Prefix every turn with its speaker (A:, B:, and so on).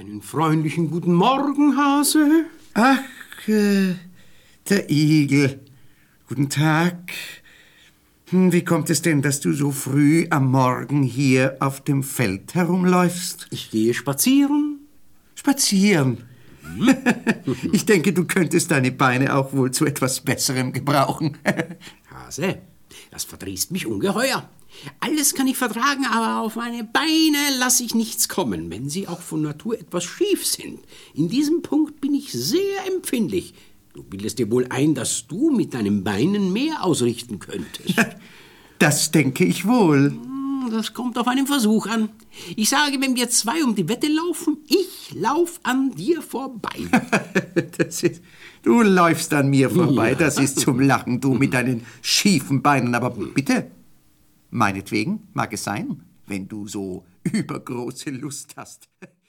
A: Einen freundlichen guten Morgen, Hase.
B: Ach, der Igel. Guten Tag. Wie kommt es denn, dass du so früh am Morgen hier auf dem Feld herumläufst?
A: Ich gehe spazieren.
B: Spazieren? Ich denke, du könntest deine Beine auch wohl zu etwas Besserem gebrauchen.
A: Hase, das verdrießt mich ungeheuer. Alles kann ich vertragen, aber auf meine Beine lasse ich nichts kommen, wenn sie auch von Natur etwas schief sind. In diesem Punkt bin ich sehr empfindlich. Du bildest dir wohl ein, dass du mit deinen Beinen mehr ausrichten könntest.
B: Das denke ich wohl.
A: Das kommt auf einen Versuch an. Ich sage, wenn wir zwei um die Wette laufen, ich lauf an dir vorbei.
B: Du läufst an mir vorbei, das ist zum Lachen, du mit deinen schiefen Beinen. Aber bitte, meinetwegen mag es sein, wenn du so übergroße Lust hast.